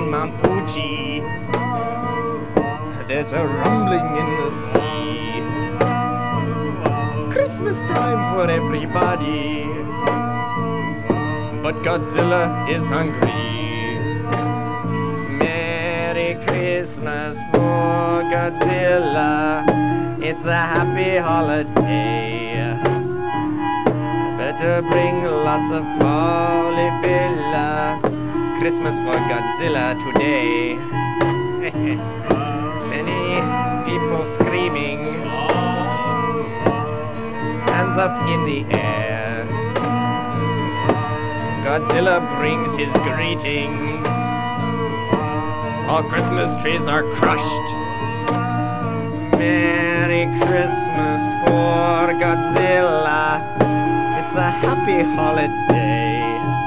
on Mount Fuji. There's a rumbling in the sea. Christmas time for everybody, but Godzilla is hungry. Merry Christmas for Godzilla. It's a happy holiday. Better bring lots of polyphila. Christmas for Godzilla today. Many people screaming. Hands up in the air. Godzilla brings his greetings. All Christmas trees are crushed. Merry Christmas for Godzilla. It's a happy holiday.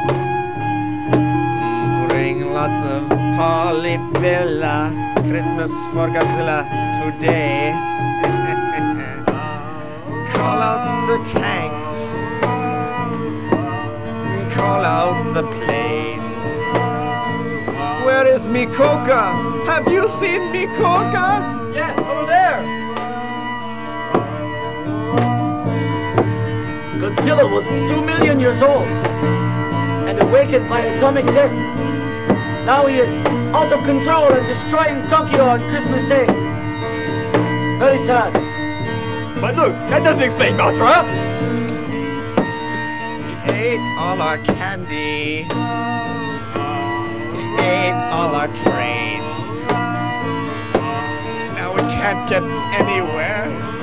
Bring lots of polyphila. Christmas for Godzilla today. Call out the tanks. Call out the planes. Where is Mikoka? Have you seen Mikoka? Yes, over there. Godzilla was 2 million years old and awakened by atomic tests. Now he is out of control and destroying Tokyo on Christmas Day. Very sad. But look, that doesn't explain Mothra. He ate all our candy. He ate all our trains. Now we can't get anywhere.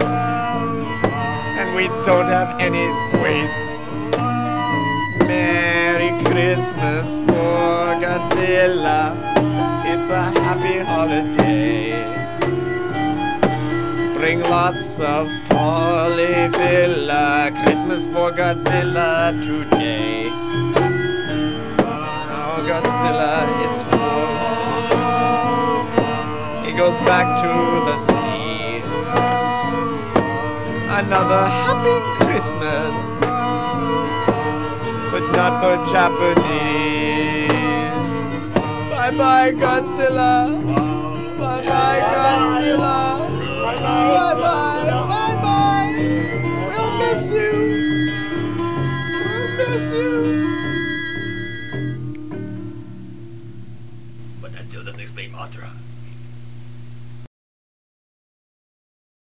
And we don't have any sweets. Merry Christmas for Godzilla. It's a happy holiday. Bring lots of polyphila. Christmas for Godzilla today. Now Godzilla is full. He goes back to the sea. Another happy Christmas, but not for Japanese. Bye-bye, Godzilla. Bye-bye, Godzilla. Bye-bye, bye-bye. We'll miss you. We'll miss you. But that still doesn't explain Mothra.